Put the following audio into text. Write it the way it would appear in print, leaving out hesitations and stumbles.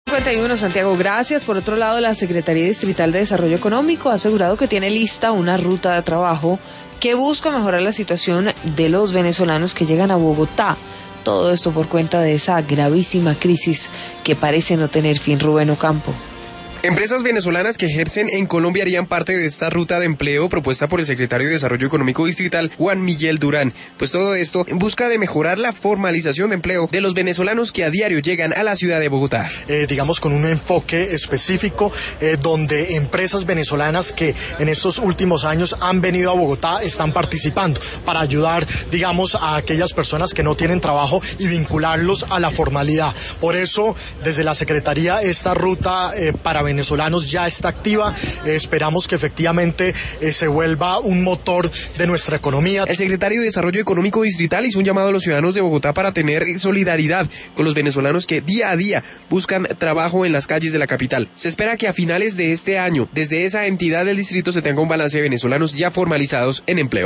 51, Santiago, gracias. Por otro lado, la Secretaría Distrital de Desarrollo Económico ha asegurado que tiene lista una ruta de trabajo que busca mejorar la situación de los venezolanos que llegan a Bogotá. Todo esto por cuenta de esa gravísima crisis que parece no tener fin. Rubén Ocampo. Empresas venezolanas que ejercen en Colombia harían parte de esta ruta de empleo propuesta por el secretario de Desarrollo Económico Distrital, Juan Miguel Durán. Pues todo esto en busca de mejorar la formalización de empleo de los venezolanos que a diario llegan a la ciudad de Bogotá. Digamos con un enfoque específico donde empresas venezolanas que en estos últimos años han venido a Bogotá están participando para ayudar, digamos, a aquellas personas que no tienen trabajo y vincularlos a la formalidad. Por eso, desde la Secretaría, esta ruta para venezolanos ya está activa. Esperamos que efectivamente se vuelva un motor de nuestra economía. El secretario de Desarrollo Económico Distrital hizo un llamado a los ciudadanos de Bogotá para tener solidaridad con los venezolanos que día a día buscan trabajo en las calles de la capital. Se espera que a finales de este año, desde esa entidad del distrito, se tenga un balance de venezolanos ya formalizados en empleo.